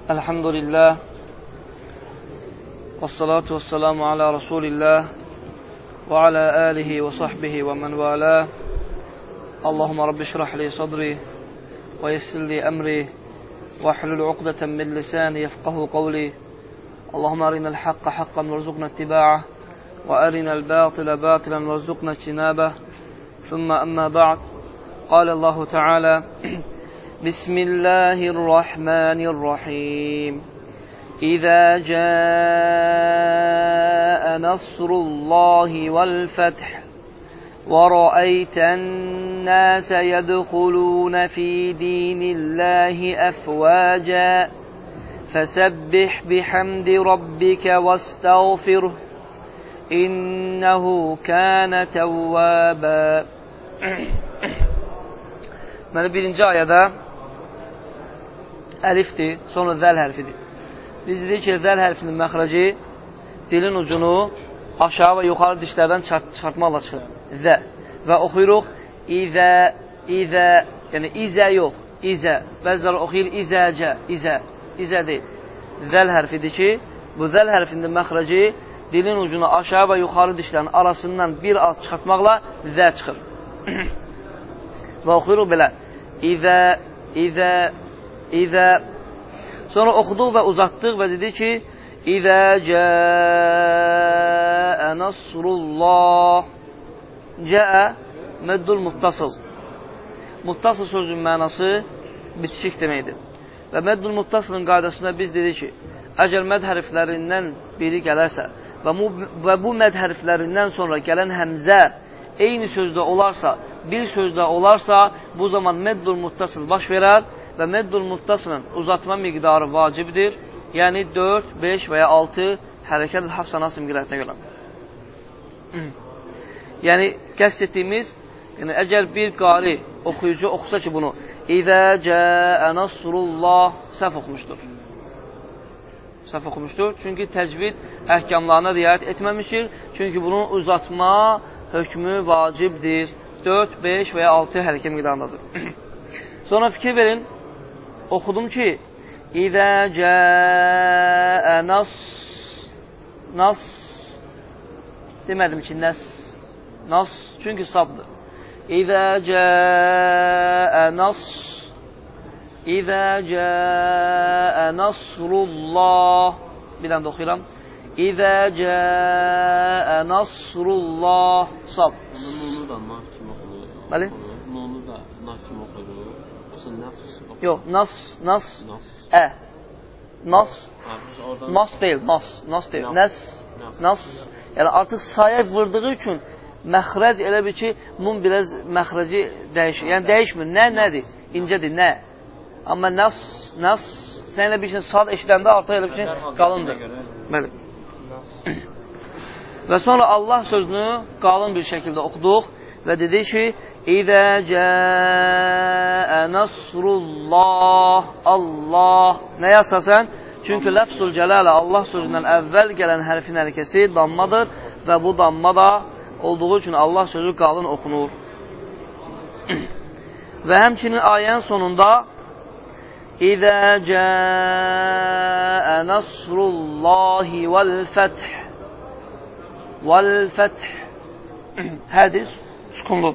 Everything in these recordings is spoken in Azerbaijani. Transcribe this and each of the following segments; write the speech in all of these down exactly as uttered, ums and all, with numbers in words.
Elhamdülillah. Vessalatu vesselamu ala Resulillah ve ala alihi ve sahbihi ve men vala. Allahumma Rabbi şrah li sadri ve yessir li emri ve hlul uqdeten min lisani yefqahu qavli. Allahumma arinal haqqa haqqan verzuqna ittiba'ah ve arinal batila batilan verzuqna ijtinabah. Thumma amma ba'd. Qala Allahu Teala Bismillahirrahmanirrahim. İza jaa nasrullahi vel feth ve ra'ayten nase yedhulun fi dinillahi efvaca fesebbih bihamdi rabbike vestağfirhu innehu kana tevvaba. Deməli, birinci ayədə əlifdir, sonra zəl hərfidir. Biz dedik ki, zəl hərfinin məxrəci dilin ucunu aşağı və yuxarı dişlərdən çıxartmaqla çıxır. Zə. Və oxuyuruq İzə, İzə, yəni İzə yox, İzə. Bəziləri oxuyur İzəcə, İzə, İzə deyil. Zəl hərfidir ki, bu zəl hərfinin məxrəci dilin ucunu aşağı və yuxarı dişlərin arasından bir az çıxartmaqla zə çıxır. Və oxuyuruq belə. İzə, İzə, İzə. Sonra oxuduq və uzatdıq və dedik ki, İzə cəə nasrullah. Cəə məddul muttasıl. Muttasıl sözün mənası bitişik deməkdir. Və məddul muttasılın qaydasında biz dedik ki, əgər məd hərflərindən biri gələrsə və, və bu məd hərflərindən sonra gələn həmzə eyni sözdə olarsa, bir sözdə olarsa, bu zaman məddul muttasıl baş verər və məddul muttasılın uzatma miqdarı vacibdir. Yəni dörd, beş və ya altı hərəkət-ül hafsana simgilətine görə. Yəni, qəst etdiyimiz, yəni, əgər bir qari oxuyucu oxusa ki bunu, İzə cəə nasrullah, səhv oxumuşdur. Səhv oxumuşdur. Çünki təcvid əhkamlarına riayət etməmişdir. Çünki bunun uzatma hökmü vacibdir. dörd, beş və ya altı hərəkət miqdarındadır. Sonra fikir verin, oxudum ki, İzə cəə nas, nas, demədim ki, nəs, nas, çünki saddır. İzə cəə nas, İzə cəə nasrullah, bir dənə də oxuyuram. İzə cəə nasrullah, sad. Nunu da nas kimi oxunur. Bəli? Nunu da nas kimi oxunur. Yoxsa nas oxunur? Yox, nas, nas, Nas. ə. Nas, Ha, oradan... nas deyil, nas, nas deyil. Nəs, Nas. nas. Yəni artıq saya vurduğu üçün məxrəc elə bir ki, nun biraz məxrəci dəyişir. Yəni dəyişmir. Nə, nədir? İncədir, nə? Amma nas, nas, sən elə bir şey sad eşidəndə artıq elə bir şey qalındır. Bəli. Və sonra Allah sözünü qalın bir şəkildə oxuduq və dedik ki, İzə cəə nasrullah, Allah. Nəyə əsasən? Çünki ləfzul cələlə Allah sözündən əvvəl gələn hərfin hərəkəsi dammadır və bu damma da olduğu üçün Allah sözü qalın oxunur. Və həmçinin ayənin sonunda İzə cəə nasrullahi vəl-fəth vəl-fəth hədis sükundur.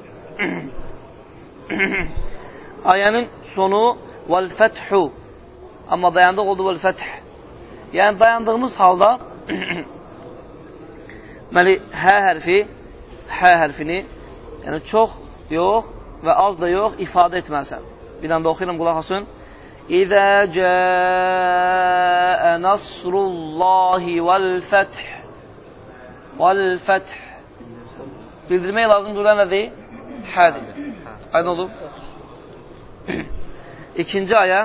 Ayənin sonu vəl-fəthu, amma dayandıq oldu vəl-fəth. Yəni dayandığımız halda deməli hə hərfi, hə hərfini yəni çox yox və az da yox ifadə etməlisən. Bir dənə də oxuyuram, qulaq asın. İzə cəə nasrullahi vəl-fəth vəl-fəth. Bildirmək lazım durur nədir? Hədir. Aydın oldu? İkinci ayə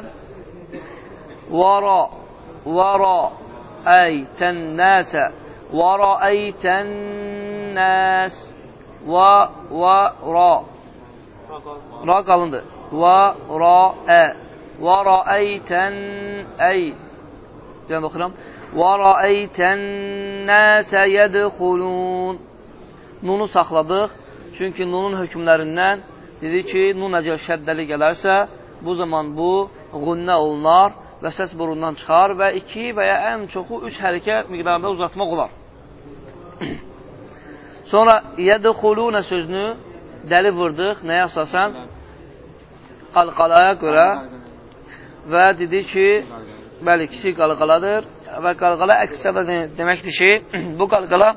Vara Vara əytən nəsə Vara əytən nəs Va va ra Ra qalındır. Va ra ə Və rəəytən əy deyən də oxuram. Və rəəytən nəsə yədxulun. Nunu saxladıq. Çünki nunun hökmlərindən dedi ki, nun əgər şəddəli gələrsə, bu zaman buğünnə olunar və səs burundan çıxar və iki və ya ən çoxu üç hərəkə miqdarında uzatmaq olar. Sonra yədxulunə sözünü dəli vurdıq. Nəyə əsasən? Qalqalaya görə və dedi ki, bəli, kiçik qalqaladır və qalqala əksədə deməkdir ki, bu qalqala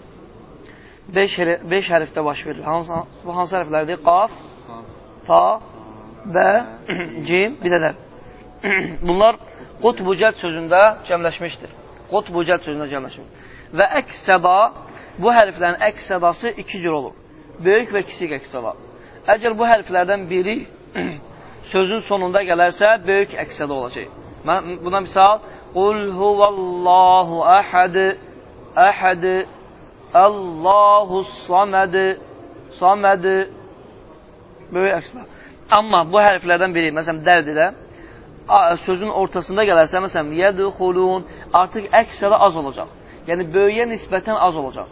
beş hərfdə baş verir. Hansı, bu hansı hərflərdir? Qaf, ta, bə, cim, bir də dəl. Bunlar qutbucət sözündə cəmləşmişdir. Qutbucət sözündə cəmləşmişdir. Və əks-səda, bu hərflərin əks-sədası iki cür olur. Böyük və kiçik əks-səda. Əgər bu hərflərdən biri sözün sonunda gələrsə, böyük əks-səda olacaq. Buna misal, Qul huvallahu əhəd, əhəd, Allahu saməd, saməd, böyük əks-səda. Amma bu hərflərdən biri, məsələn, dərdidə, sözün ortasında gələrsə, məsələn, yədxulun, artıq əks-səda az olacaq. Yəni, böyüyə nisbətən az olacaq.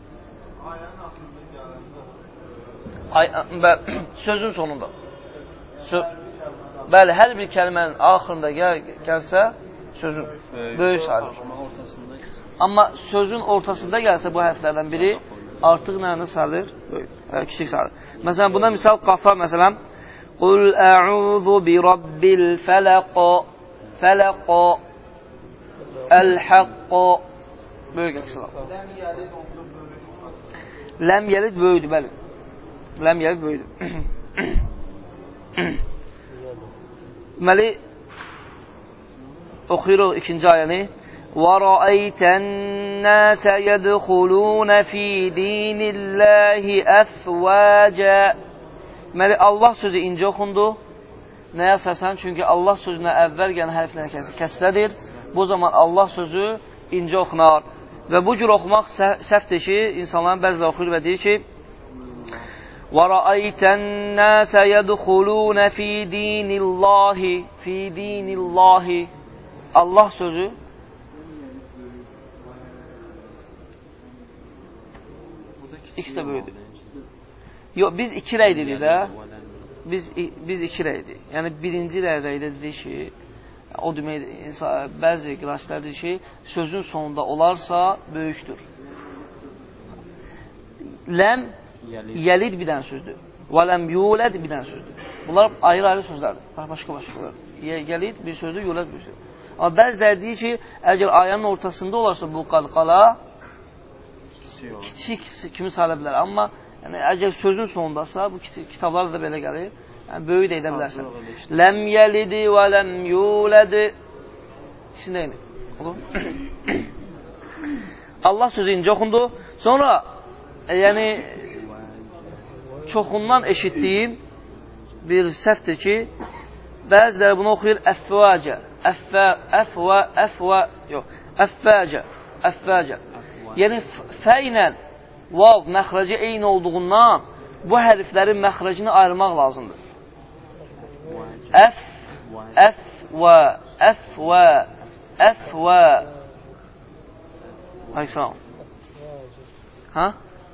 Sözün sonunda. Sö Bəli, hər bir kəlmənin axırında gəl gəlsə, sözün böyük sayılır. Amma sözün ortasında gəlsə bu hərflərdən biri, artıq nəyində sayılır? Böyük, kiçik sayılır. Məsələn, buna misal qafa, məsələn, Qul ə'udhu bi rabbil fələqo, fələqo, əl-həqqo, böyük əksələr. Ləm yəlid böyüdür, bəli. Ləm yəlid böyüdür. Deməli, oxuyuruq ikinci ayəni. وَرَأَيْتَ النَّاسَ يَدْخُلُونَ فِي دِينِ اللَّهِ أَفْوَاجًا. Deməli, Allah sözü incə oxundu. Nəyə əsasən? Çünki Allah sözünə əvvəl gələn hərflər kəsrədir. Bu zaman Allah sözü incə oxunar. Və bu cür oxumaq səhvdir ki, insanların bəziləri oxuyur və deyir ki, وَرَأَيْتَ النَّاسَ يَدْخُلُونَ فِي دِينِ اللَّهِ فِي دِينِ اللَّهِ Allah sözü İkisi də böyüdür. Yox, biz iki rəy dedik də. Biz, biz iki rəydik. Yəni, birinci rəydə dedik ki, o demək, bəzi qiraçlar deyir ki, sözün sonunda olarsa böyükdür. Ləm, yəlid bir dənə sözdür. Və ləm yuləd bir dənə sözdür. Bunlar ayrı-ayrı sözlərdir. Başqa-başqa. Yəlid bir sözdür, yuləd bir sözdür. Amma bəziləri deyir ki, əgər ayənin ortasında olarsa bu qalqala kiçik kimi sayıla bilər. Amma yəni, əgər sözün sonundasa, bu kitablarda da belə gəlir, yəni, böyük də edə bilərsən. Ləm yəlidi və ləm yulədi. İkisini deyil. Olur. Allah sözü incə oxundu. Sonra, e, yəni, çoxundan eşitdiyim bir səhvdir ki, bəziləri bunu oxuyur əfvəcə. Əfvə, əfvə, əfvə, yox, əfvəcə, əfvəcə. Yəni, fə ilə vav məxrəci eyni olduğundan bu hərflərin məxrəcini ayırmaq lazımdır. Əf, əfvə, əfvə, əfvə. Əleyhissalam. Ha?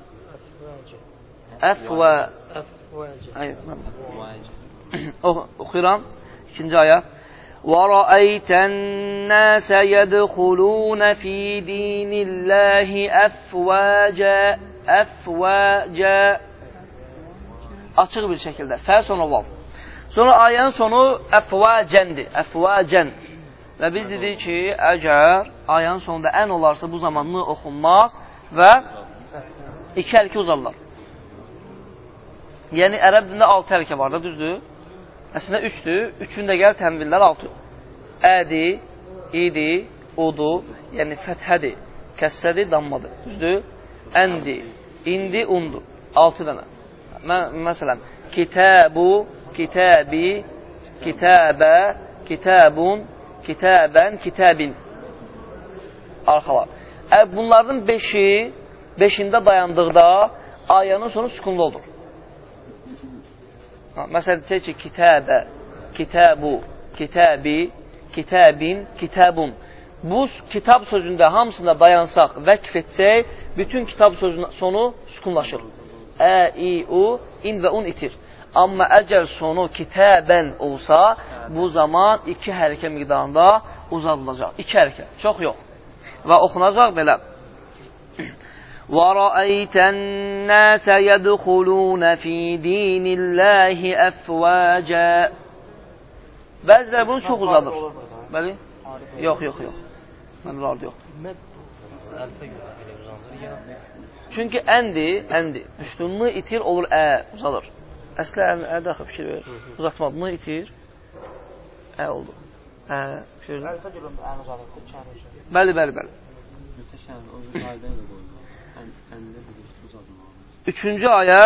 Əfvə. Oxuyuram. İkinci ayə. وَرَأَيْتَ النَّاسَ يَدْخُلُونَ فِي دِينِ اللَّهِ أَفْوَاجًا أَفْوَاجًا Açıq bir şəkildə. Fə sonra vav. Sonra ayənin sonu əfvəcəndir. Əfvəcən. Və biz dedik ki, əgər ayənin sonunda ən olarsa bu zamanlı oxunmaz və iki hərəkə uzarlar. Yəni, ərəb dində altı hərəkə var da, düzdür? Əslində üçdür. Üçündə gəl tənvillər altı. Ədi, idi, udu, yəni fəthədir, kəssədir, dammadır. Düzdür? Əndi, indi, undur. Altı dənə. Məsələn, kitəbu, kitəbi, kitəbə, kitəbun, kitəbən, kitəbin. Arxalar. Bunların beşi, beşində dayandıqda ayənin sonu sükunlu olur. Məsələn, deyək ki, kitəbə, kitəbu, kitəbi, kitəbin, kitəbun. Bu kitab sözündə hamısında dayansaq, vəqf etsək, bütün kitab sözünün sonu sükunlaşır. Ə, i, u, in və un itir. Amma əgər sonu kitəbən olsa, bu zaman iki hərəkə miqdarında uzadılacaq. İki hərəkə, çox yox. Və oxunacaq belə. وَرَأَيْتَ النَّاسَ يَدْخُلُونَ فِي دِينِ اللَّهِ أَفْوَاجًا. Bəziləri bunu çox uzadır. Bəli? Yox, yox, yox. Mənim vardı, yox. Çünki əndir, əndir. Üstünlüğü itir, olur ə, uzadır. Əslə ə daxil fikir verir. Uzatmadığını itir. Ə oldu. Ə, fikir verir. Bəli, bəli, bəli. Üçüncü ayə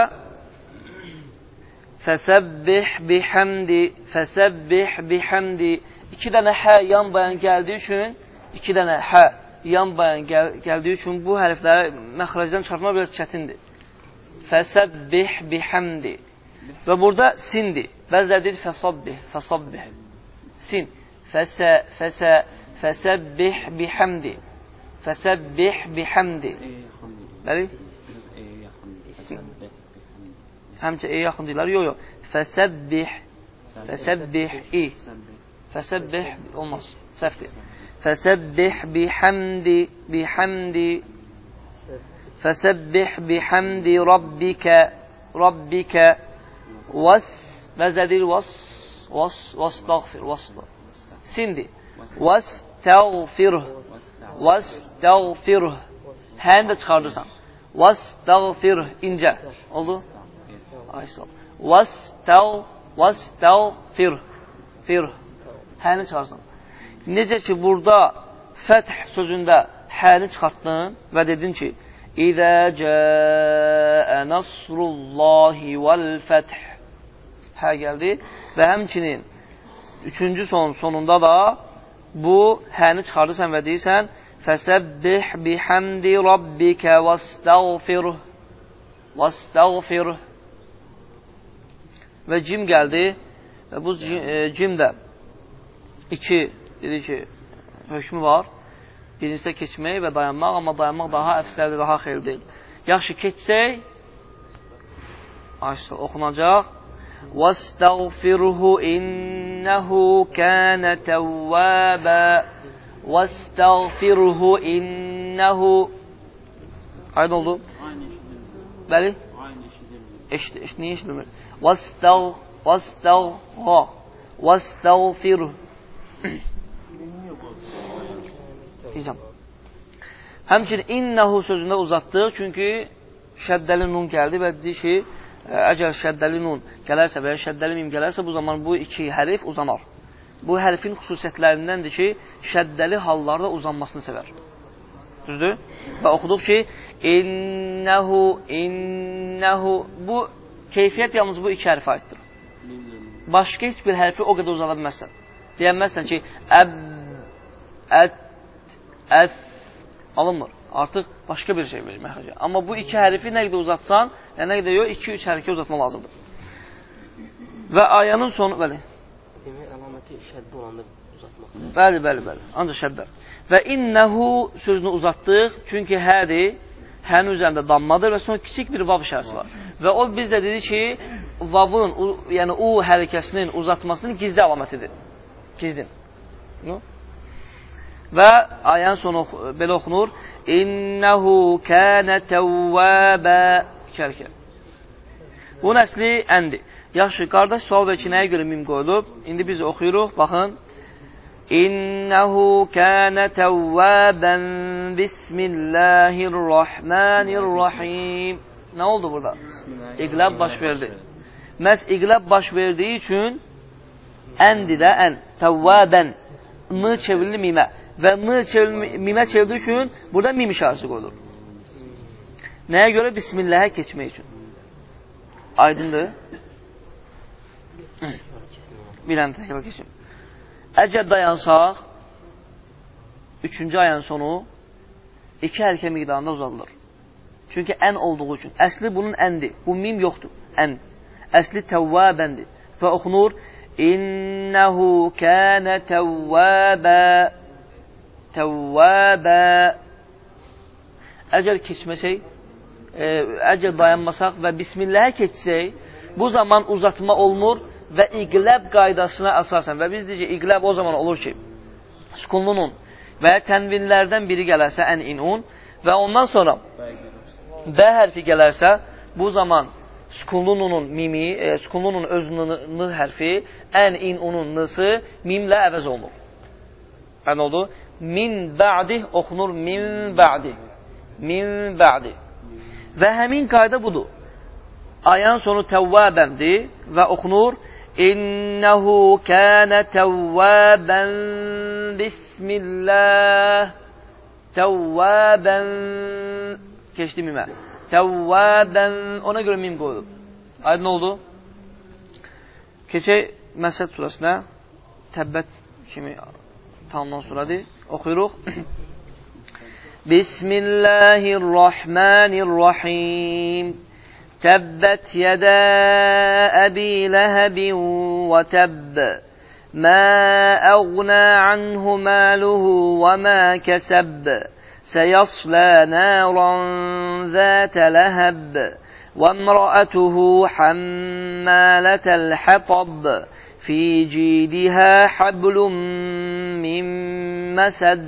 Fəsəbbih bihamdi Fəsəbbih bihamdi. İki dənə hə yan bayan gəldiyi üçün iki dənə hə yan bayan gəl gəldiyi üçün bu hərfləri məxrəcdən çıxartmaq biraz çətindir. Fəsəbbih bihamdi. Və burada sindir. Bəziləri deyir fəsabbih, fəsabbih. Sin. Fəsə, fəsə, fəsəbbih bihamdi. Fəsəbbih bihamdi. Bəli? Həmçə e yaxın deyirlər. Yox, yox. Fəsəbbih. Fəsəbbih i. Fəsəbbih olmaz. Səhvdir. Fəsəbbih bihamdi. Bihamdi. Fəsəbbih bihamdi rabbikə. Rabbikə. Was. Bəzədir was. Was. Was. Dağfir. Was. Sindi. Was. Təğfirh. Was. Təğfirh. Həni də çıxardırsan. Was. Təğfirh. İncə. Oldu? Aysal. Was. Təğ. Was. Təğfirh. Firh. Həni çıxarsan. Necə ki, burada fəth sözündə həni çıxartdın və dedin ki, İzə cəə nasrullahi vəl-fəth. Hə gəldi və həmçinin üçüncü son sonunda da bu həni çıxardırsan və deyirsən Fəsəbbih bihamdi rabbikə vəstəğfirh. Vəstəğfirh. Və cim gəldi və bu cim də iki dedi ki, hökmü var. Birincisi də keçmək və dayanmaq, amma dayanmaq daha əfsəldir, daha xeyirdir. Yaxşı keçsək, açsın, oxunacaq. وَاسْتَغْفِرْهُ إِنَّهُ كَانَ تَوَّابًا. وَاسْتَغْفِرْهُ إِنَّهُ. Aydın oldu? Bəli? Eşit, eşit, niyə eşitmir? وَاسْتَغْ وَاسْتَغْ وَاسْتَغْفِرْهُ. Deyəcəm. Həmçinin innəhu sözündə uzatdıq, çünki şəddəli nun gəldi və deyir ki, əgər şəddəli nun gələrsə və ya şəddəli mim gələrsə, bu zaman bu iki hərif uzanar. Bu hərfin xüsusiyyətlərindəndir ki, şəddəli hallarda uzanmasını sevər. Düzdür? Və oxuduq ki, innəhu, innəhu. Bu keyfiyyət yalnız bu iki hərfə aiddir. Başqa heç bir hərfi o qədər uzada bilməzsən. Deyənməzsən ki, əb, ət, əf, alınmır. Artıq başqa bir şey verir məxrəcə. Amma bu iki hərfi nə qədər uzatsan, yəni nə qədər yox, iki-üç hərəkə uzatma lazımdır. Və ayənin sonu, bəli. Demək, əlaməti şəddə olanda uzatmaq. Bəli, bəli, bəli. Ancaq şəddə. Və innəhu sözünü uzatdıq, çünki hədir, hənin üzərində dammadır və sonra kiçik bir vav işarəsi var. Və o biz də dedi ki, vavın, yəni u hərəkəsinin uzatmasının gizli əlamətidir. Gizli. No? Və ayənin sonu belə oxunur. İnnəhu kənə təvvəbə. İki hərəkə. Bunun əsli əndir. Yaxşı, qardaş sual və ki, nəyə görə mim qoyulub? İndi biz oxuyuruq, baxın. İnnəhu kənə təvvəbən Bismillahirrahmanirrahim. Nə oldu burada? İqləb baş verdi. Məhz iqləb baş verdiyi üçün əndir də ən. Təvvəbən. N çevrilir mimə. Və n mimə çevrildiyi üçün burada mim işarəsi qoyulur. Nəyə görə? Bismillahə keçmək üçün. Aydındır? Bir ən təkrar keçim. Əgər dayansaq, üçüncü ayın sonu iki hərəkə miqdarında uzadılır. Çünki ən olduğu üçün. Əsli bunun əndir. Bu mim yoxdur. Ən. Əsli təvvəbəndir. Və oxunur. İnnəhu kənə təvvəbə. Təvvəbə. Əgər keçməsək, e, əgər dayanmasaq və Bismillahə keçsək, bu zaman uzatma olmur və iqləb qaydasına əsasən və biz deyəcək, iqləb o zaman olur ki, sukunlunun və tənvinlərdən biri gələrsə ən inun və ondan sonra bə hərfi gələrsə, bu zaman sukunlunun mimi, e, sukunlunun öz n hərfi, ən inunun nısı mimlə əvəz olunur. Yəni oldu? Min bə'di oxunur min bə'di. Min bə'di. Və həmin qayda budur. Ayənin sonu təvvəbəndir və oxunur İnnəhu kənə təvvəbən Bismillah Təvvəbən keçdi mimə. Təvvəbən ona görə mim qoyulub. Aydın oldu? Keçək Məsəd surəsinə. Təbbət kimi tanınan surədir. Oxuyuruq. Bismillahirrahmanirrahim. Təbbət yədə əbi ləhəbin və təbb. Mə əğnə anhu məluhu və mə kəsəbb. سيصلى نارا ذات لهب وامرأته حمالة الحطب في جيدها حبل من مسد.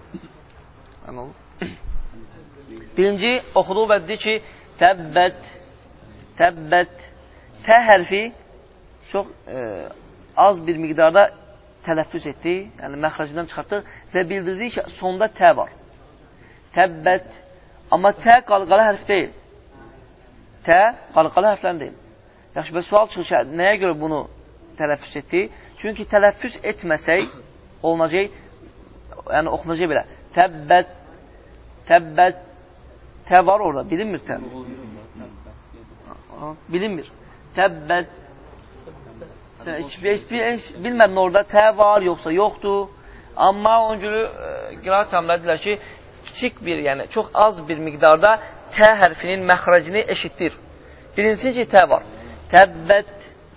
Birinci oxuduğu və dedi ki, təbbət, təbbət, tə hərfi çox e, az bir miqdarda tələffüz etdi, yəni məxrəcindən çıxartdıq və bildirdik ki, sonda tə var. Təbbət, amma tə qalqalı hərf deyil. Tə qalqalı hərflərin deyil. Yaxşı, və sual çıxır ki, nəyə görə bunu tələffüz etdi? Çünki tələffüz etməsək, olunacaq, yəni oxunacaq belə. Təbbət, təbbət, tə var orada, bilinmir tə. Bilinmir. Təbbət, heç bilmədin orada tə var, yoxsa yoxdur. Amma onun görə qiraat təmlədilər ki, kiçik bir, yəni çox az bir miqdarda tə hərfinin məxrəcini eşitdir. Birincisi ki, tə var. Təbbət,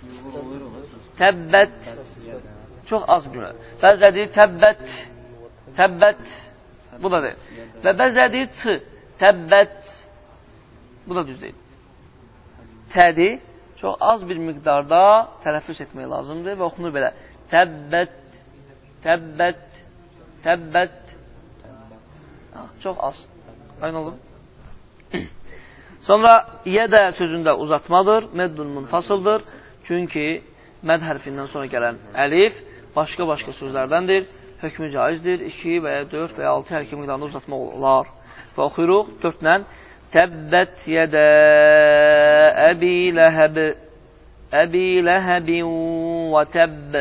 təbbət, çox az bir. Bəzilər deyir, təbbət, təbbət, bu da deyil. Və bəzilər deyir, çı, təbbət, bu da düz deyil. Tədi, çox az bir miqdarda tələffüz etmək lazımdır və oxunur belə. Təbbət, təbbət, təbbət, çox az. Aynı olur. Sonra yədə sözündə uzatmadır, meddun munfasıldır. Çünki məd hərfindən sonra gələn əlif başqa-başqa sözlərdəndir. Hökmü caizdir. iki və ya dörd və ya altı hərfi miqdarında uzatmaq olar. Və oxuyuruq dördlə. Təbbət yədə əbi ləhəb əbi ləhəbin və təbb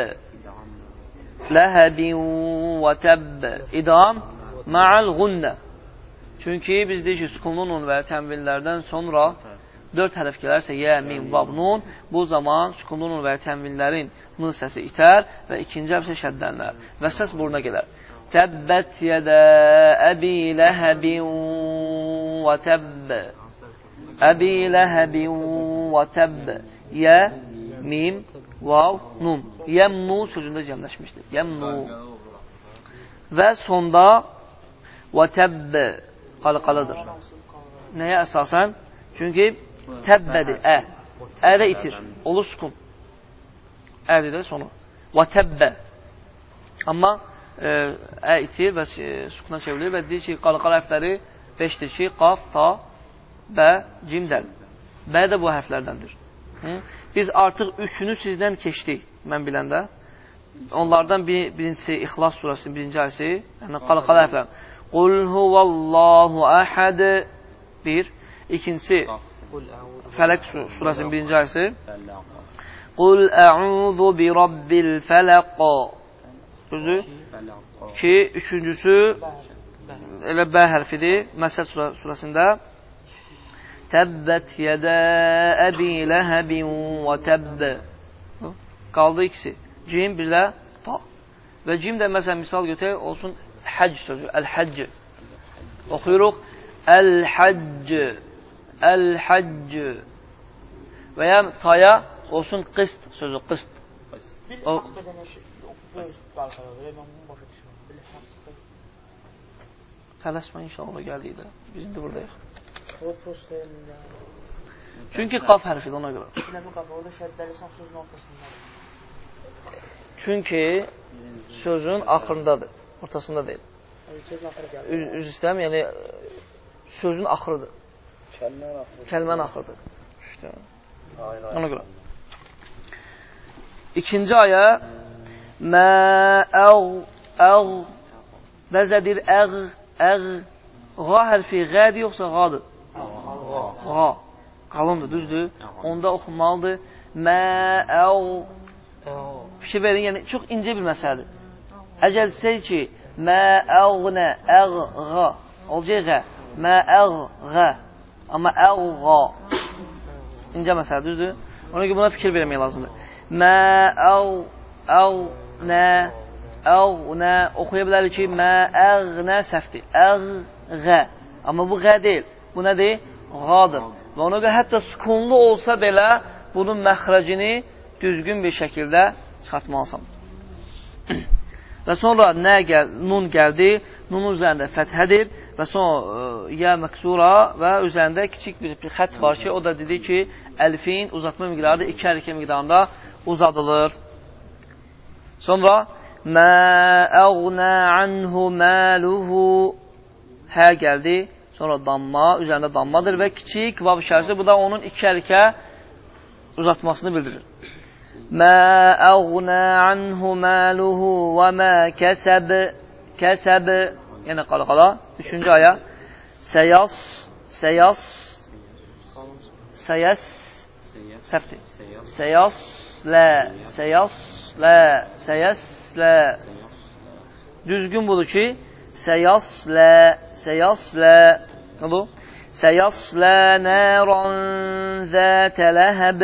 ləhəbin və təbb İdam ma'al gunnə. Çünki biz deyik ki, sukununun və tənvinlərdən sonra dörd hərf gələrsə, yə, min, vav, nun, bu zaman sukununun və tənvinlərin nun səsi itər və ikinci hərf isə şəddənlər. Və səs buruna gələr. Təbbət yədə əbi ləhəbin və təbb. Əbi ləhəbin və təbb. Yə, mim, vav, nun. Yəmnu sözündə cəmləşmişdir. Yəmnu. Və sonda və təbb qalqalıdır. Nəyə əsasən? Çünki təbbədir, ə. Ədə itir. Olur sukun. Ədə də sonu. Və təbbə. Amma ə itir və sukuna çevrilir və deyir ki, qalqalı hərfləri beşdir ki, qaf, ta, bə, cimdən. Bə də bu hərflərdəndir. Hı? Biz artıq üçünü sizdən keçdik, mən biləndə. Onlardan bir, birincisi İxlas surəsinin birinci ayəsi, yəni qalqalı hərflər. Qul huvallahu əhəd bir. İkincisi Fələq surəsinin birinci ayəsi. Qul ə'udhu bi rabbil fələq. Sözü. İki. Üçüncüsü elə bə hərfidir. Məsəd surəsində. Təbbət yədə əbi ləhəbin və təbb. Qaldı ikisi. Cim birlə ta. Və cim də məsələn misal götürək olsun həcc sözü. Əl-həcc. Oxuyuruq. Əl-həcc. Əl-həcc. Və ya taya olsun qist sözü. Qist. O... Tələsmə inşallah gəldikdə. Biz indi buradayıq. Çünki qaf hərfidir ona görə. İkinci qaf, orada şəddəli sən sözün ortasındadır. Çünki sözün axırındadır, ortasında deyil. Sözün axırı gəlir. Üz, üz istəyəm, yəni sözün axırıdır. Kəlmən axırıdır. Kəlmən axırıdır. İşte. Aynen. Ona görə. İkinci ayə mə, əğ, əğ bəzədir, əğ, əğ ğa hərfi qədir yoxsa qadır? Qa. Qalındır, düzdür. Onda oxunmalıdır. Mə, əğ fikir verin, yəni çox incə bir məsələdir. Əgər desək ki, mə, əğnə, əğ, ğa olacaq qə. Mə, əğ, qə. Amma əğ, qa. İncə məsələ, düzdür? Ona görə buna fikir vermək lazımdır. Mə, əğ, əğ, nə, əğ, nə. Oxuya bilərik ki, mə, əğ, nə səhvdir. Əğ, qə. Amma bu qə deyil. Bu nədir? Qadır. Və ona görə hətta sükunlu olsa belə bunun məxrəcini düzgün bir şəkildə çıxartmalısan. Və sonra nə gəl, nun gəldi, nunun üzərində fəthədir və sonra ya məksura və üzərində kiçik bir, bir xət var ki, o da dedi ki, əlifin uzatma miqdarı iki hərəkə miqdarında uzadılır. Sonra mə əğnə anhu məluhu hə gəldi, sonra damma, üzərində dammadır və kiçik vav şərsi, bu da onun iki hərəkə uzatmasını bildirir. Mə əğnə anhu məluhu və mə kəsəb, kəsəb, yəni qala-qala, üçüncü ayə, səyas, səyas, səyəs, səhvdir, səyas, lə, səyas, lə, səyəs, lə, düzgün budur ki, səyas, lə, səyas, lə, nədir? Səyaslə nəran zətə ləhəb.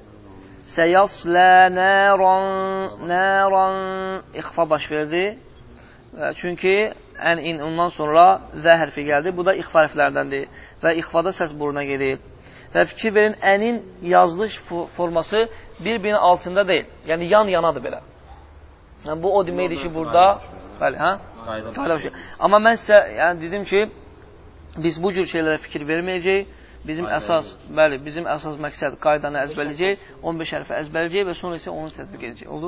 Səyaslə nəran, nəran ixfa baş verdi. Çünki ən in ondan sonra zə hərfi gəldi. Bu da ixfa hərflərdəndir. Və ixfada səs buruna gedir. Və fikir verin, ənin yazılış forması bir-birinin altında deyil. Yəni yan-yanadır belə. Yəni, bu o deməkdir ki, burada bəli, hə? Qayda başı. Amma mən sizə yəni, dedim ki, biz bu cür şeylərə fikir verməyəcəyik. Bizim əsas, bəli, bizim əsas məqsəd qaydanı əzbərləyəcək, on beş hərfi əzbərləyəcək və sonra isə onu tətbiq edəcək. Oldu?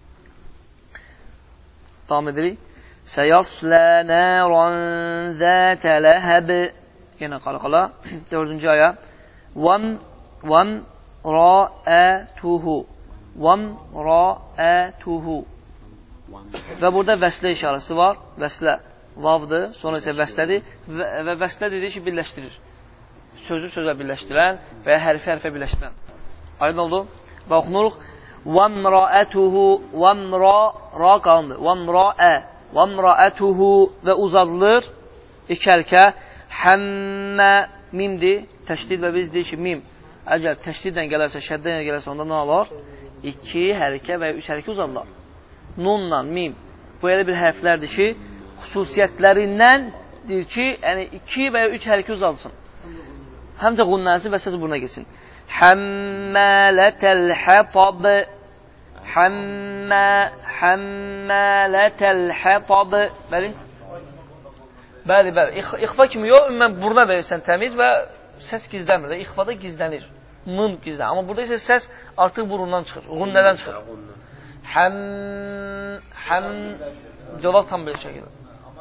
Davam edirik. Səyaslə nəran zətə ləhəb. Yenə qala-qala. Dördüncü ayə. Vam, vam, rəətuhu. Vam, rəətuhu. Və burada vəslə işarəsi var. Vəslə vavdır, sonra isə vəslədir və, və vəslə dedik ki, birləşdirir. Sözü sözə birləşdirən və ya hərfi hərfə birləşdirən. Aydın oldu? Və oxunuruq. Vəmrəətuhu, vəmrə, ra qalındır. Vəmrəə, vəmrəətuhu və uzadılır. İki hərəkə. Həmmə, mimdir. Təşdid və biz deyik ki, mim. Əgər təşdidlə gələrsə, şəddən gələrsə, onda nə olar? İki hərəkə və ya üç hərəkə uzadılır. Nunla, mim. Bu elə bir hərflərdir ki, xüsusiyyətlərindəndir ki, yəni iki və ya üç hərəkə uzalsın. Həmcə qunnəsi və səs buruna geçsin. Həmmələtəl hətab. Həmmə, həmmələtəl hətab. Bəli? Bəli, bəli. İxfa kimi yox, mən buruna verirsən təmiz və səs gizlənmir. İxfada gizlənir. Mın gizlənir. Amma burada isə səs artıq burundan çıxır. Qunnədən çıxır. Həm, həm, yolaq tam bir şəkildə.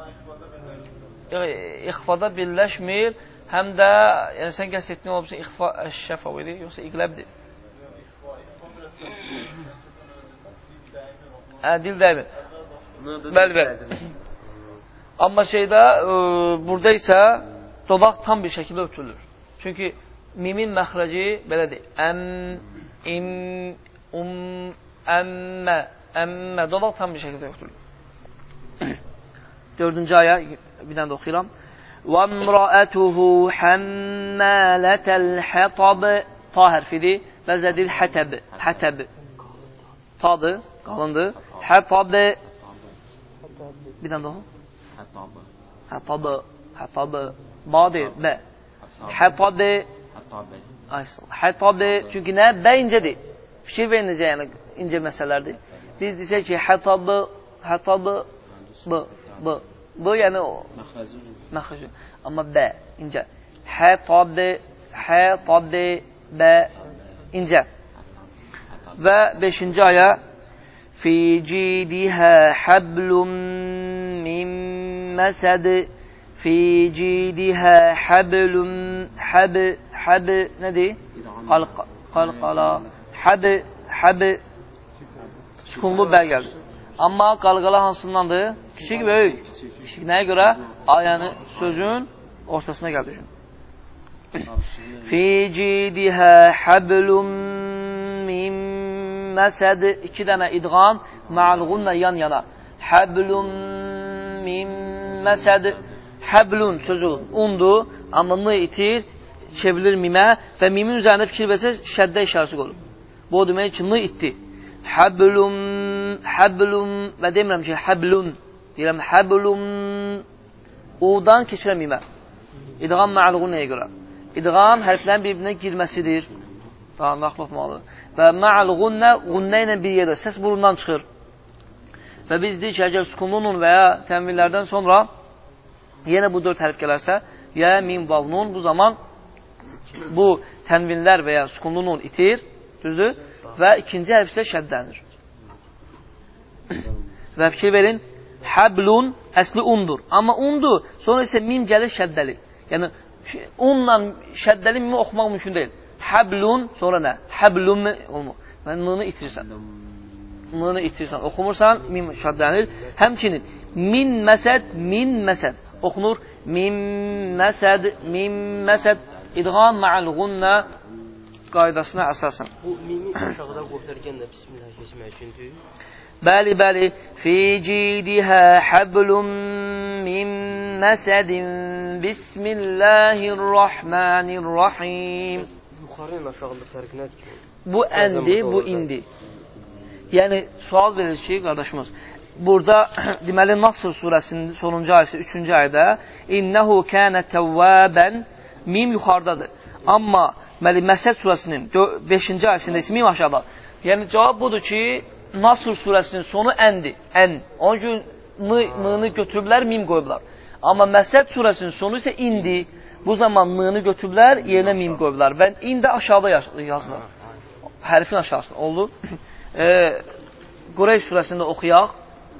İxfada birləşmir, həm də, yəni sən qəst etdiyin olubsa, ixfa şəfəv idi, yoxsa iqləbdir. Hə, dil dəymir. Bəli, bəli. Amma şeydə, e, burada isə dodaq tam bir şəkildə ötürülür. Çünki mimin məxrəci belədir. Əm, im, um, əmmə, əmmə, dodaq tam bir şəkildə ötürülür. Dördüncü ayə, bir dənə də oxuyuram. وَامْرَأَتُهُ حَمَّالَةَ الْحَطَبِ. Ta hərfidir. Vəzədil hətəb. Hətəb. Tadır, qalındır. Hətab. Bir dənə də oxu. Hətab. Hətab. Ba deyil, bə. Hətab. Hətab. Çünki nə? Bə incədir. Fikir verin necə, yəni incə məsələlərdir. Biz desək ki, hətab, hətab, b, b. Bu, yəni o. Məxrəci. Amma bə, incə. Hətab, hətab, bə, incə. Və beşinci ayə fi cidihə həblum min məsəd fi cidihə həblum həb, həb, nədir? Qalqala, həb, həb, sükunlu bə gəlir. Amma qalqala hansındandır? Kiçik, böyük. Kiçik nəyə görə? Ayəni sözün ortasına gəldi. Fi cidihə həblum min məsəd. İki dənə idğam, ma'alğunla yan yana. Həblum min məsəd. Həblun sözü undur, amma nı itir, çevrilir mimə və mimin üzərində fikir versə şəddə işarəsi qoyulur. Bu o demək ki, nı itdi. Həblum, həblum və demirəm ki, həblun. Deyirəm, həblum udan keçirəm mimə. İdğam ma'alğun nəyə görə? İdğam hərflərin bir-birinə girməsidir. Daha naxlafmalıdır. Və ma'alğunlə,ğunnə ilə bir yerdə səs burundan çıxır. Və biz deyik ki, əgər sükunlunun və ya tənvillərdən sonra yenə bu dörd hərf gələrsə, ya min, vav, nun, bu zaman bu tənvinlər və ya sükunlunun itir, düzdür? Və ikinci hərf isə şəddənir. Və fikir verin, həblun əsli undur. Amma undur, sonra isə mim gəlir şəddəli. Yəni, unla şəddəli mimi oxumaq mümkün deyil. Həblun, sonra nə? Həblun olmur. Yəni, nını itirirsən. Nını itirirsən. Oxumursan, mim şəddənir. Həmçinin, min məsəd, min məsəd. Oxunur, min məsəd, min məsəd. İdğam ma'alğunna qaydasına əsasən. Bu mimi aşağıda qotarkən də bismillah keçmək üçündür. Bəli, bəli. Fi cidihə həblum min məsədin bismillahirrahmanirrahim. Yuxarı ilə aşağıda fərq nədir ki? Bu əndi, bu indi. Yəni, sual verir ki, qardaşımız, burada deməli Nasr surəsinin sonuncu ayəsi, üçüncü ayədə İnnəhu kənə təvvəbən mim yuxarıdadır. Amma Məli Məsəd surəsinin beşinci ayəsində isə mim aşağıda. Yəni, cavab budur ki, Nasr surəsinin sonu əndir, ən. Onun üçün nını götürüblər, mim qoyublar. Amma Məsəd surəsinin sonu isə indi. Bu zaman nını götürüblər, yerinə mim qoyublar. Və indi aşağıda yazılır. Hərfin aşağısında oldu. e, Qureyş surəsində oxuyaq.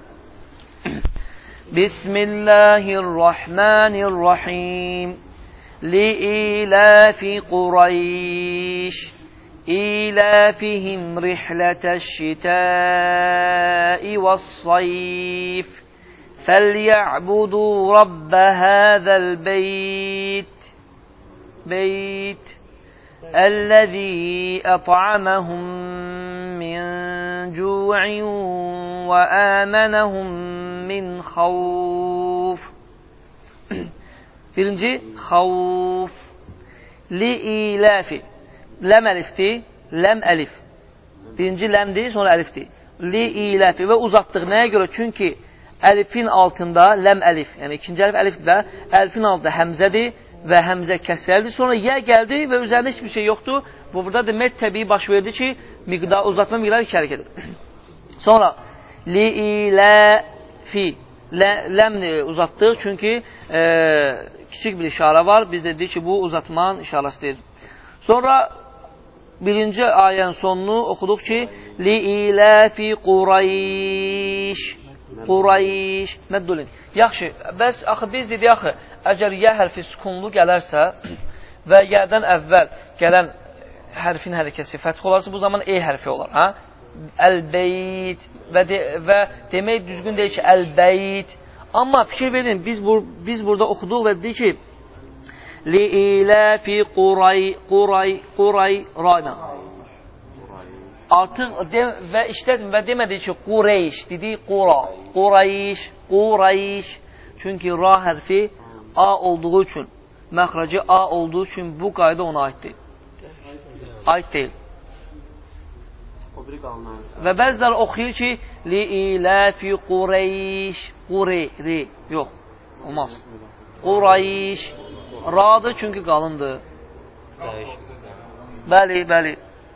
Bismillahirrahmanirrahim. لإيلاف قريش إيلافهم رحلة الشتاء والصيف فليعبدوا رب هذا البيت بيت الذي أطعمهم من جوع وآمنهم من خوف. Birinci, xavf. Li-iləfi. Ləm əlifdir, ləm əlif. Birinci ləmdir, sonra əlifdir. Li-iləfi və uzatdıq. Nəyə görə? Çünki əlifin altında ləm əlif. Yəni ikinci əlif əlifdir və əlifin altında həmzədir və həmzə kəsrəlidir. Sonra yə gəldi və üzərində hiçbir şey yoxdur. Bu burada demək təbii baş verdi ki, miqdar, uzatma miqdarı iki hərəkət edir. Sonra li-iləfi. Ləmni uzatdıq çünki e, kiçik bir işarə var. Biz də dedik ki, bu uzatmanın işarəsidir. Sonra birinci ayənin sonunu oxuduq ki, li-iləfi Qurayş. Qurayş. Məddulin. Yaxşı, bəs axı biz dedik, axı, əgər yə hərfi sükunlu gələrsə və yədən əvvəl gələn hərfin hərəkəsi fəth olarsa, bu zaman e hərfi olar. Ha? Əl-beyt və, de, və demək düzgün deyil ki, əl-beyt. Amma fikir verin, biz, bur biz burada oxuduq və dedik ki, li-iləfi Quray, Quray, Quray, rayla. Artıq de, və işlədim və demədik ki, Qureyş, dedik Qura, Qurayş, Qurayş. Çünki ra hərfi A olduğu üçün, məxracı A olduğu üçün bu qayda ona aiddir. Aid deyil. Və bəzilər oxuyur ki, li-iləfi Qureyş, Qure, ri, yox, olmaz. Qurayş, radır çünki qalındır. Bəli, bəli.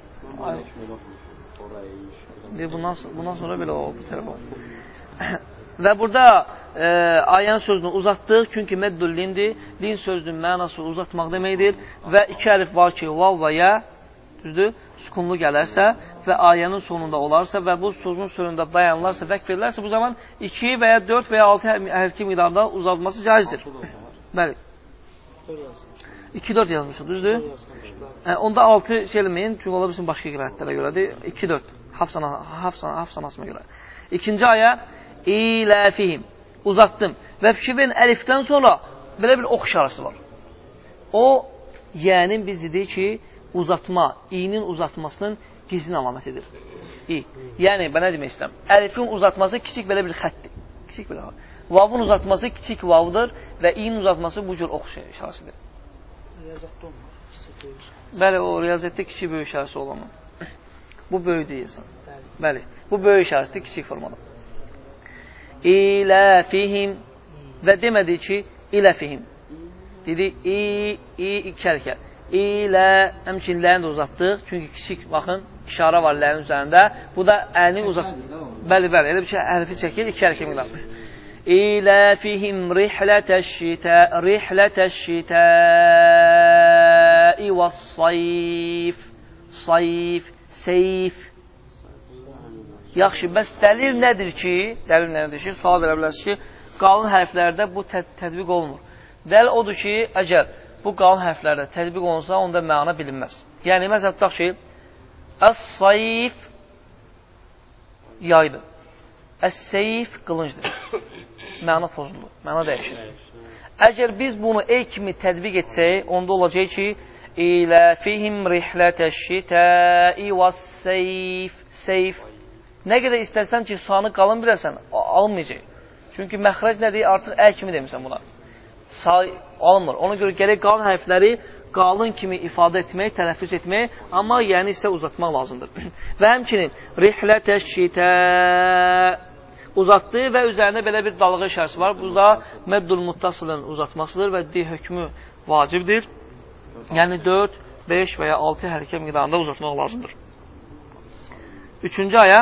Bundan, bundan sonra belə oldu, telefon. Və burada e, ayən sözünü uzatdıq, çünki məddül lindir. Lin sözünün mənası uzatmaq deməkdir. Və iki əlif var ki, vav və yə, düzdür, sukunlu gələrsə və ayənin sonunda olarsa və bu sözün sonunda dayanlarsa, vəqf verilərsə, bu zaman iki və ya dörd və ya altı hərfi miqdarda uzadılması caizdir. Bəli. iki dörd yazmışıq, düzdür? E, onda altı şey eləməyin, çünki ola bilsin başqa qiraətlərə görədir. iki dörd, hafsan asma görə. İkinci ayə, iləfihim, uzatdım. Və fikir verin, əlifdən sonra belə bir ox işarəsi var. O, yəni biz dedik ki, uzatma, i'nin uzatmasının gizlin əlamətidir. İ. Yəni, mən nə demək istəyəm? Əlifin uzatması kiçik belə bir xətdir. Kiçik belə var. Vavun uzatması kiçik vavdır və i'nin uzatması bu cür ox işarəsidir. Riyazətdə olmur. Bəli, o riyazətdə kiçik böyük işarəsi olanı. Bu böyük deyilsən. Bəli, bu böyük işarəsidir, kiçik formada. İləfihim və demədi ki, iləfihim. Dedi, i, i, iki hərəkət. İlə, həmçin ləni də uzatdıq. Çünki kiçik, baxın, işarə var lənin üzərində. Bu da əlini uzatdıq. Bəli, bəli, elə bir şey, hərfi çəkir, iki hərəkət miqdar. İləfihim rihlətəş-şitə, rihlətəş-şitəi və-sayif, sayif, seyf. Yaxşı, bəs dəlil nədir ki, dəlil nədir ki, sual verə bilərsiniz ki, qalın hərflərdə bu tət tətbiq olunur. Dəlil odur ki, əgər bu qalın hərflərdə tətbiq olunsa, onda məna bilinməz. Yəni, məsələn, tutaq ki, əs-sayif yaydır, əs-seyf qılıncdır. Məna pozulur, məna dəyişir. Əgər biz bunu ey kimi tətbiq etsək, onda olacaq ki, İləfihim rihlətəş-şitəi və-seyf, seyf. Nə qədər istəsən ki, suanı qalın bilərsən, alınmayacaq. Çünki məxrəc nədir? Artıq əl kimi demirsən buna. Say alınmır. Ona görə gələk qalın hərfləri qalın kimi ifadə etmək, tələffüz etmək, amma yəni isə uzatmaq lazımdır. Və həmçinin rihlətəş-şitə uzatdı və üzərində belə bir dalğa işarəsi var. Bu da məddül muttasılın uzatmasıdır və di hökmü vacibdir. Yəni dörd, beş və ya altı hərəkət miqdarında uzatmaq lazımdır. Üçüncü ayə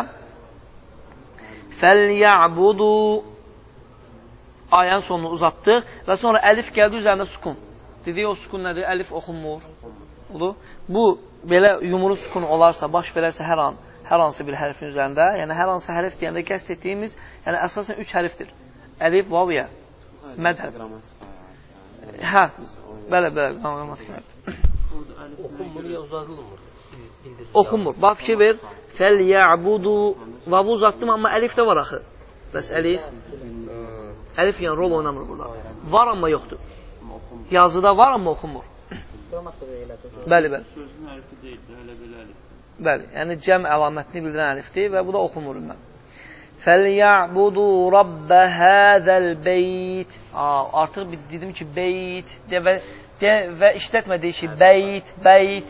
Fəl-ya'budu ayənin sonunu uzatdıq və sonra əlif gəldi üzərində sukun. Dedik o sukun nədir? Əlif oxunmur. Bu, belə yumru sukun olarsa, baş verərsə hər an, hər hansı bir hərfin üzərində, yəni hər hansı hərf deyəndə qəsd etdiyimiz, yəni əsasən üç hərfdir. Əlif, vav, ya, məd hərf. Hə, bələ, bələ, qrammatik hərf. Oxunmur ya uzadılmır? Oxunmur. Bax, fikir ver. Fəl-ya'budu vavı uzatdım, amma əlif də var axı. Bəs əlif? Əlif yəni rol oynamır burada. Var, amma yoxdur. Yazıda var, amma oxunmur. Bəli, bəli. Sözün əlifi deyildir, hələ belə əlifdir. Bəli, yəni cəm əlamətini bildirən əlifdir və bu da oxunmur ümumən. Fəl-ya'budu rabbə həzəl beyt. Artıq dedim ki, beyt və, və işlətmədiyi ki, beyt, beyt,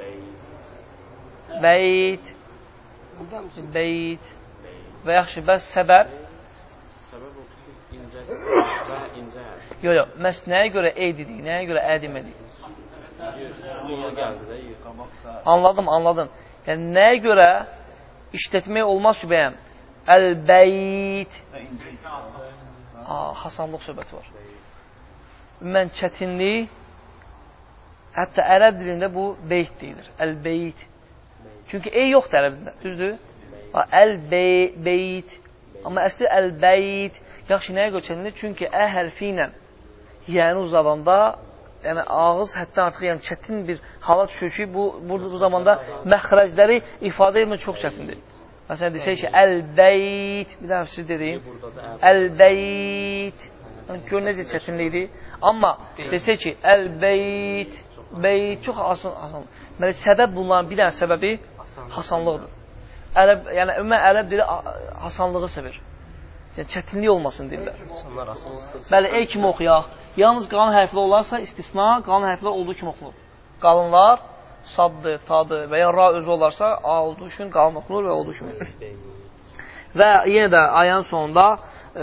beyt, beyt və yaxşı, bəs səbəb? Səbəb odur ki, incə və incə ər. Yox, yox, məhz nəyə görə ey dedik, nəyə görə ə demədik? Anladım, anladım. Yəni, nəyə görə işlətmək olmaz ki, bəyəm? Əl-beyt. Hasanlıq söhbəti var. Mən çətinlik, hətta ərəb dilində bu beyt deyilir. Əl-beyt. Çünki ey yoxdur ərəb dilində, düzdür? Əl-beyt. Amma əsli əl-beyt. Yaxşı, nəyə görə çətinlik? Çünki ə hərfi ilə yəni uzadanda, yəni ağız həddən artıq yəni çətin bir hala düşür ki, bu, bu, bu zamanda məxrəcləri ifadə etmək çox çətindir. Məsələn, desək ki, əl-beyt, bir daha siz dediyim, əl-beyt, yəni, gör necə çətinlikdir. Amma desək ki, əl-beyt, beyt, çox asan, asan. Məli, səbəb bunların bir dənə səbəbi hasanlıqdır. Ərəb, yəni, ümumən ərəb dili hasanlığı sevir. Yəni, çətinlik olmasın deyirlər. Bəli, ey kimi oxuyaq. Yalnız qalın hərflər olarsa, istisna, qalın hərflər olduğu kimi oxunur. Qalınlar, saddır, tadır və ya ra özü olarsa, a olduğu üçün qalın oxunur və olduğu kimi. Və yenə də ayənin sonunda e,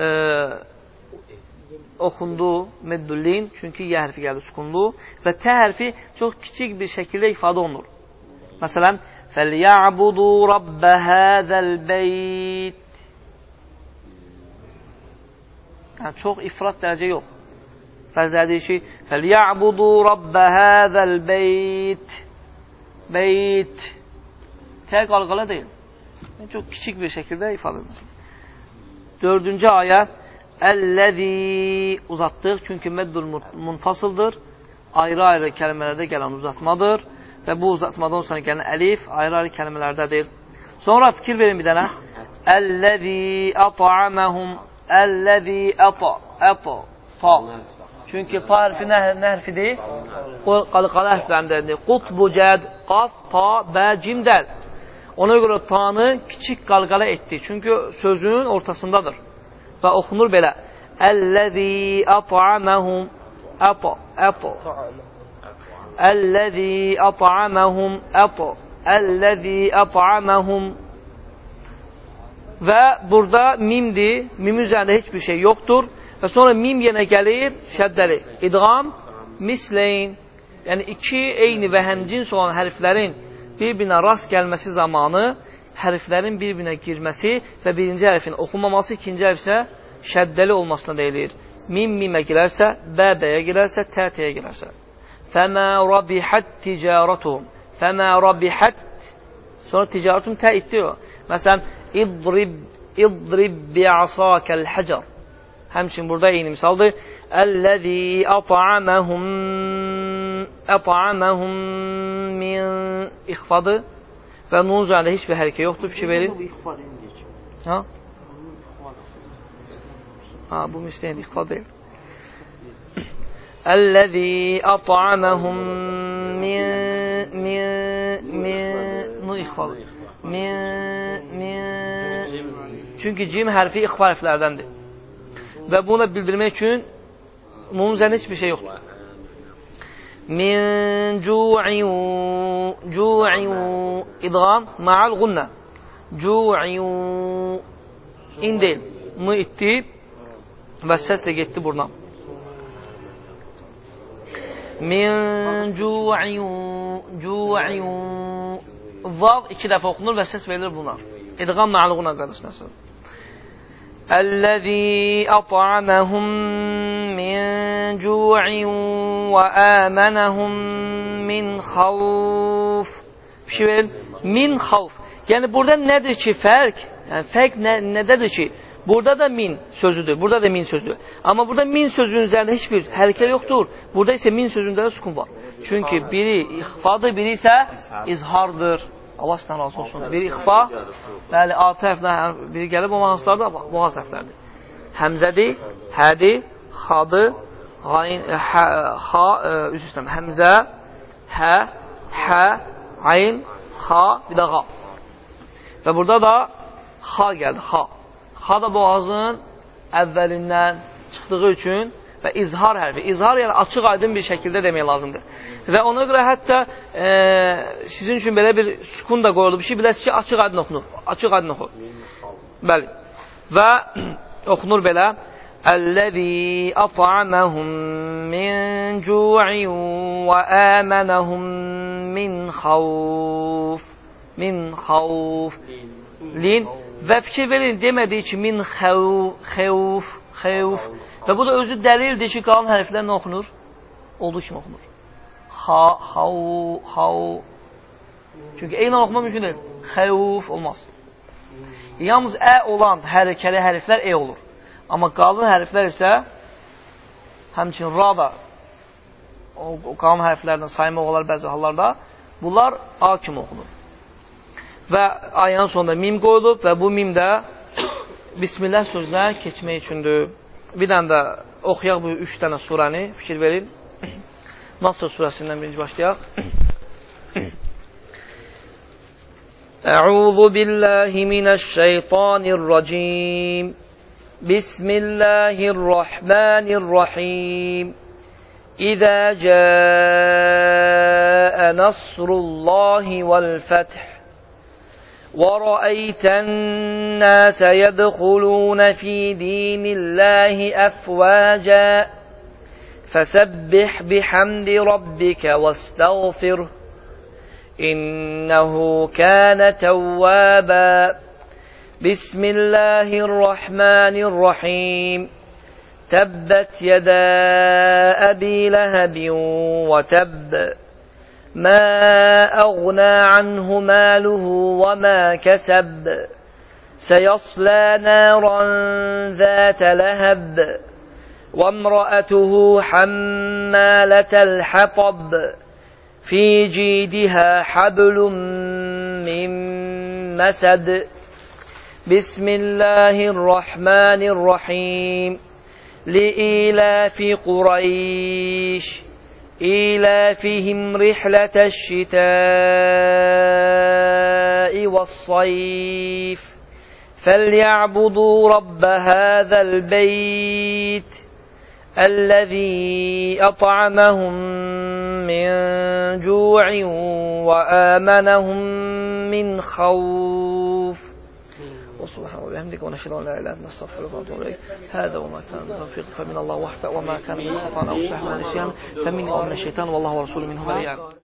oxundu meddullin, çünki yə hərfi gəldi sukunlu və tə hərfi çox kiçik bir şəkildə ifadə olunur. Məsələn, فَلْيَعْبُدُوا رَبَّ هَذَا الْبَيْتِ Yəni, çox ifrat dərəcə yox. Bəzədir ki, فَلْيَعْبُدُوا رَبَّ هَذَا الْبَيْتِ beyt. Tə qalqala deyil. Yəni, çox kiçik bir şəkildə ifadə edilir. Dördüncü ayət. Əlləzi uzatdıq. Çünki məddül munfasıldır. Ayrı-ayrı kəlmələrdə gələn uzatmadır. Və bu uzatmadan sonra gələn əlif ayrı-ayrı kəlmələrdədir. Sonra fikir verin bir dənə. Əlləzi ət'aməhum. Əlləzi ət'a. Ət'a. Ta. Çünki ta hərfi nə hərfidir? O qalıqalı hərflərindəndir. Qutbu cəd, qaf, ta, bə, cim, dəl. Ona görə ta'nı kiçik qalqala etdi. Çünki sözün ortasındadır. Və oxunur belə. Əlləzi ət'aməhum. Ət'a. Ət'a. Əlləzi ət'aməhum. Ət'a. Əlləzi ət'aməhum. Və burada mimdir. Mim üzərində heç bir şey yoxdur. Və sonra mim yenə gəlir, şəddəli. İdğam, misleyn. Yəni, iki eyni və həmcins olan hərflərin bir-birinə rast gəlməsi zamanı hərflərin bir-birinə girməsi və birinci hərfin oxunmaması, ikinci hərf isə şəddəli olmasına deyilir. Mim mimə girərsə, bə bəyə girərsə, tə təyə girərsə. Fəmə rabihət ticaratuhum. Fəmə rabihət. Sonra ticaretum tə itdir. Məsələn, idrib, idrib bi'asakəl həcər. Həmçin burada eyni misaldır. Əlləzi ət'aməhum ət'aməhum min ixfadır. Və nun üzərində heç bir hərəkə yoxdur, fikir verin. Ha? Ha, bu misleyin ixfa deyil. Əlləzi ət'aməhum min min min nun ixfadır. Min min çünki cim hərfi ixfa hərflərdəndir. Və bunu bildirmək üçün bunun üzərində heç bir şey yoxdur. Min cu'in cu'in idğam ma'al gunnə. Cu'in in deyil. Mı itdi və səslə getdi buradan. Min cu'in cu'in vav iki dəfə oxunur və səs verilir bunlar. İdğam ma'al gunnə qardaşlar. Əlləzi ət'aməhum min cu'in və əmənəhum min xavf. Bir şey verin. Min xavf. Yəni, burada nədir ki, fərq? Yəni, fərq nə, nədədir ki? Burada da min sözüdür. Burada da min sözüdür. Amma burada min sözünün üzərində heç bir hərəkə yoxdur. Burada isə min sözündə də sukun var. Çünki biri ixfadır, biri isə izhardır. Allah sizdən razı olsun. Biri ixfa, bəli, altı hərfdən biri gəlib, o hansılardır? Boğaz hərflərdir. Həmzədir, hədir, xadır, xayn, hə, xa, üzr istəyəm, həmzə, hə, hə, ayn, xa, bir də qa. Və burada da xa gəldi, xa. Xa da boğazın əvvəlindən çıxdığı üçün və izhar hərfi. İzhar yəni açıq aydın bir şəkildə demək lazımdır. Və ona görə hətta e, sizin üçün belə bir sukun da qoyulub ki, biləsiz ki, açıq aydın oxunur. Açıq aydın oxunur. Bəli. Və oxunur belə. Əlləzi ət'aməhum min cu'in və əmənəhum min xavf. Min xavf. Lin. Və fikir verin, demədiyi ki, min xəvf, xəvf. Və bu da özü dəlildir ki, qalan hərflər nə oxunur? Olduğu kimi oxunur. Ha, hav, hav. Çünki eynən oxumaq mümkün deyil. Xəvf olmaz. Yalnız ə olan hərəkəli hərflər e olur. Amma qalan hərflər isə həmçin ra da o qalan hərflərdən saymaq olar bəzi hallarda. Bunlar a kimi oxunur. Və ayənin sonunda mim qoyulub və bu mim də Bismillah sözünə keçmək üçündür. Bir dənə də oxuyaq bu üç dənə surəni, fikir verin. Nasr surəsindən birinci başlayaq. Əuzu billahi minəşşeytanirracim. Bismillahirrahmanirrahim. İzə cəə nasrullahi vəl-fəth. وَرَأَيْتَ النَّاسَ يَدْخُلُونَ فِي دِينِ اللَّهِ أَفْوَاجًا فَسَبِّحْ بِحَمْدِ رَبِّكَ وَاسْتَغْفِرْهُ إِنَّهُ كَانَ تَوَّابًا بِسْمِ اللَّهِ الرَّحْمَنِ الرَّحِيمِ تَبَّتْ يَدَا أَبِي لَهَبٍ وَتَبَّ ما أغنى عنه ماله وما كسب سيصلى نارا ذات لهب وامرأته حمالة الحطب في جيدها حبل من مسد. بسم الله الرحمن الرحيم. لإيلاف قريش إيلافهم رحلة الشتاء والصيف فليعبدوا رب هذا البيت الذي أطعمهم من جوع وآمنهم من خوف. وسبحانه وبحمدك ونشهد أن لا إله إلا أنت نستغفرك ونتوب إليك. هذا وما كان من توفيق فمن الله وحده وما كان من خطأ أو سهو أو نسيان فمني ومن الشيطان والله ورسوله منه بريء.